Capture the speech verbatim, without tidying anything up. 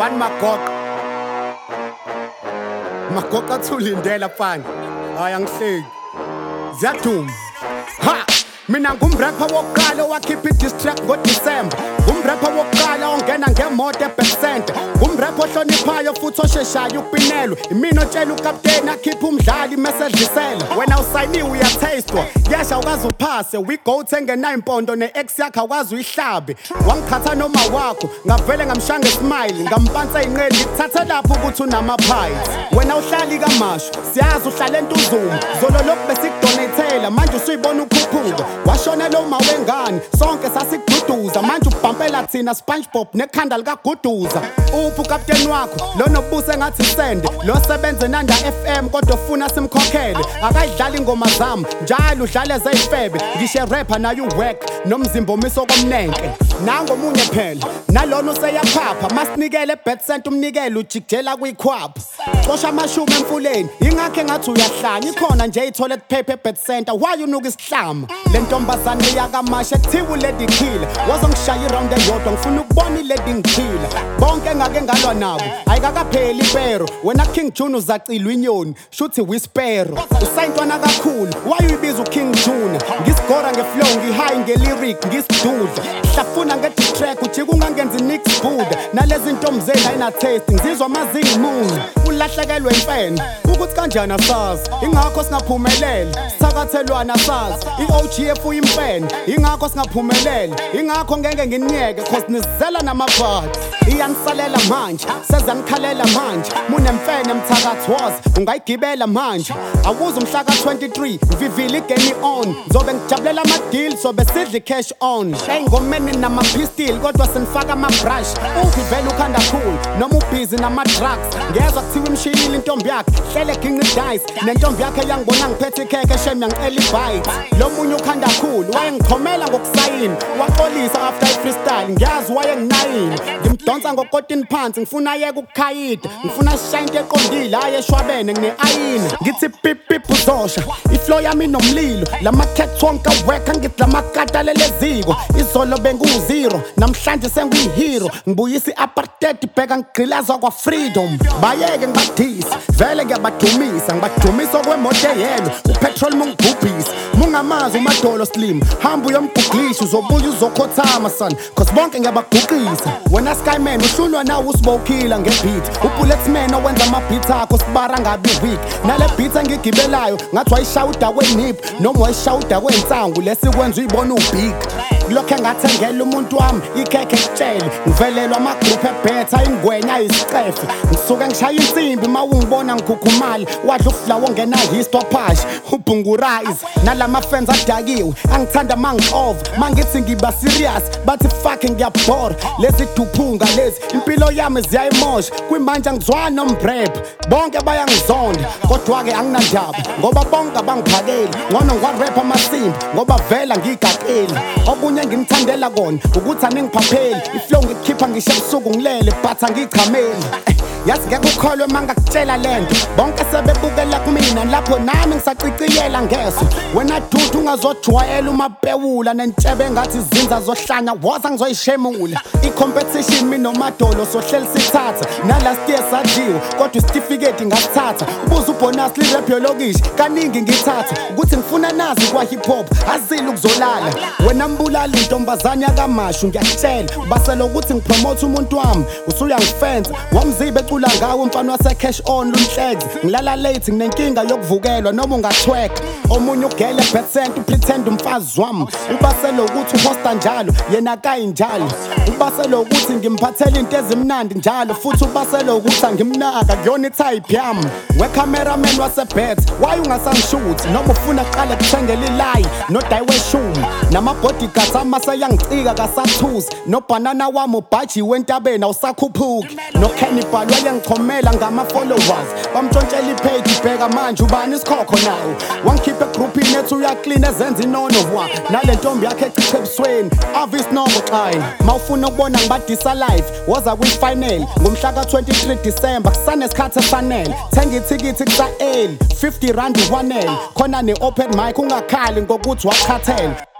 One Magoqa Magoqa Thulindela mfana hayi angihleki ziyaduma ha mina ngumrapper wokuqala wakhipha i-diss track ngoDisemba ngumrapper wokuqala ongena ngemoto e-back center ngumrapper ohloniphayo futhi osheshayo ukupinelwa imina otshela ukapteni akhipha umdlali imesedlisela wena usayiniwe uyathastwa yesha ukazi uphase we-goat engenayo impondo ne-ex yakhe awukazi uyihlabe wangikhatha noma wakho ngavele ngamshaya ngesmile ngampansa inqeli ngikuthathe lapho ukuthi unamaphies wena uhlali kamasho siyazi uhlale entuzuma zolo lokhu besikudonethela manje usuyibona ukhuphuka washona lo mawengane sonke sasikududuza manje ubhampela thina SpongeBob nekhanda likaguduza uphi ukapteni wakho lo nobuse ngathi sende lo sebenze nanda F M kodwa ufuna simkhokhele akayidlala ingoma zami njalo udlale zeyifebe ngishe rapper nayo uwork nomzimbo miso komnenke nangomunye phela nalona useyaphapha masinikele bet cent umnikele ujikjela kwikhwapha xosha amashumi emfuleni ingakho engathi uyahlanya ikhona nje itoilet paper bet center why unuka isihlama lentombazane yakamasha kuthiwa lady killer wazongishaya iround eyodwa ngifuna ukubona ilady ngikhila bonke ngake ngalwa nabo ayikakapheli ipero wena King June uzacilwa inyoni shuthi wispero usayintwana kakhulu why uyibiza uKing June ngisigora ngeflow ngihigh ngelyric ngisidudla hlafuna nge-diss track ujika ungangenzi nix buda nalezi ntombazane ayina taste ngizizwa amazingimunye ulahlekelwe imfene ukuthi kanjani asazi ingakho singaphumeleli sithakathelwana sazi i-O G F uyimfene ingakho singaphumeleli ingakho ngeke nginiyeke cause nizela namabhadi iyangisalela manje sezangikhalela manje munemfene mthakathoza ungayigibela manje awuze umhla ka twenty-three vivile igame on zobe ngijabulela ama-deal sobe sidla i-cash on ey'ngomeni nama-pistol kodwa senifaka ama-brush uvivele ukhanda cool noma ubhizi nama-drugs ngezwa kuthiwa imshiyile intombi yakhe hlele ginqi dice nentombi yakhe yangibona ngiphethe ikhekhe shem yangicela ibite lo munye ukhanda cool wayengichomela ngokusayini waxolisa after i-freestyle ngiyazi wayenginayini ngimdonsa ngokotini phansi ngifuna yeke ukukhayida ngifuna shayinto eqondile hayi eshwabene ngine-ayini ngithi pip pip uzosha iflow yami inomlilo lama-cats wonke awekha ngithi lamakata leleziko izolo bengu-zero namhlanje sengiyihero ngibuyisa i-apartheid ibheka ngigqilaza kwa-freedom bayeke ngibadisi vele ngiyabadumisa ngibadumisa okwemoto eyelo upetrol mungibhubhisa mungamazi umadolo slim hamba uyomguglisha uzobuya uzokhothama son cause bonke ngiyabaguqisa wena Skyman uhlulwa nawe usibowukhila ngebeat ubulletsman owenza ama-beat akho sibara ngabi weak nale beat engigibelayo ngathi wayishawuda kwenip noma wayishawuda kwensangu lesikwenza uyibona ubig lokho engathengela umuntu wami ikhekhe kutshele ngivelelwa amagruphu ebhetha ingwenya ayisicefe ngisuke ngishaya insimbi ma ungibona ngikhukhumali wadla ufulawo ongena histo phasha ubhungurize nalama-fans adakiwe angithanda mangixova mangithi ngiba serious bathi fuck ngiyabhora lezi duphunga lezi impilo yami ziyayimosha kwimanje angizwani nombrep bonke bayangizonda kodwa-ke anginandaba ngoba bonke abangiphakeli ngono ngiwarapha amasimbi ngoba vela ngiyigaqeli okunye ngimthandela kona ukuthi aningiphapheli iflow ngikhipha ngisho ebusuku ngilele but angiyichameli yazi ngeke ukholwe mangakutshela lento bonke sebebukela kumina lapho nami ngisaciciyela ngeso wena dudu ungazojwayela umapewula nentshebe engathi izinza zohlanya woza ngizoyishemula i-competition mina nomadolo sohleli sithatha nalast year sadliwe kodwa isitifiketi ngasithatha ubuza ubonus lirap yolokishi kaningi ngithatha ukuthi ngifuna nazi kwa-hip hop azile ukuzolala wena mbulala intombazane yakamashu ngiyakutshela basele ukuthi ngipromote umuntu wami usuyangifensa wamzibe ecula ngawo umfana wase-cash on lunhlezi ngilala late nginenkinga yokuvukelwa noma ungathweka omunye ugele ebetcent upretend umfazi wami ubasele ukuthi uhosta njalo yena kayinjalo ubasele ukuthi ngimphathele into ezimnandi njalo futhi ubasele ukuthi angimnaka kuyona itype yami wecameraman wasebet why ungasangishuthi noma ufuna kuqala kuthengela ilayi nodayi weshumi nama-bodyguards amaseyangicika kasathusi nobhanana wami ubhajiwe entabeni awusakhuphuki nocannibal wayengichomela ngama-followers bamtshontshela ipage ibheka manje ubani isikhokho nayo wangikhipha egrupini ethi uyaklina ezenza inono wa nale ntombi yakhe echiche ebusweni ave isinongo xayi ma ufuna ukubona ngibadisa live woza kwi-final ngomhla ka twenty-three December kusanesikhathi esanele thenga ithikithi kusa-early fifty rand uwanele khona ne-open mic ungakhali ngokuthi wakhathele